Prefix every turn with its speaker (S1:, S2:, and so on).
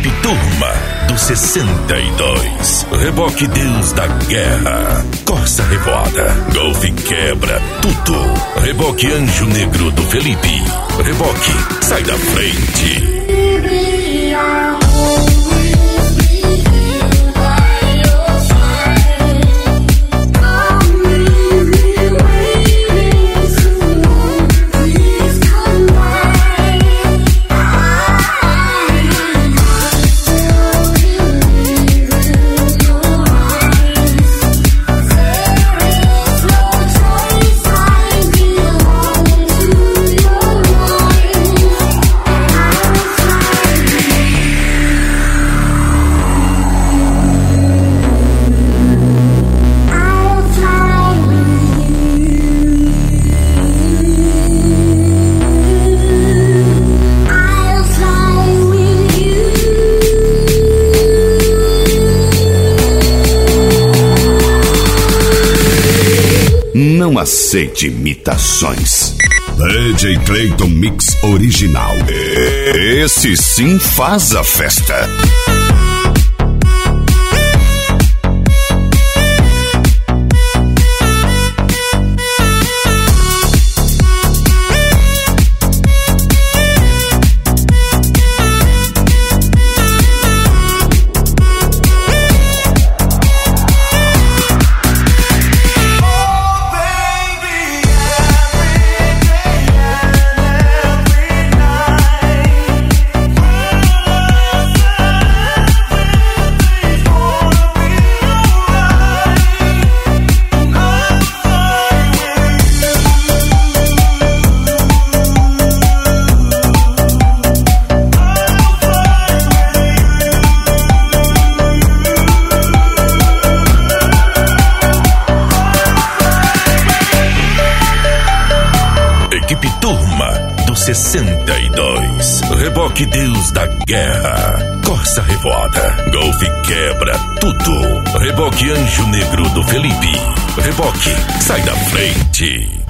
S1: Equipe Turma do 62. Reboque Deus da Guerra. Corsa Revoada. Golf Quebra Tudo. Reboque Anjo Negro do Felipe. Reboque Sai da Frente.
S2: Não aceite imitações. DJ Clayton Mix Original. Esse sim faz a festa.
S1: Equipe Turma do 62. Reboque Deus da Guerra. Corsa Revoada. Golf Quebra Tudo. Reboque Anjo Negro do Felipe. Reboque Sai da Frente.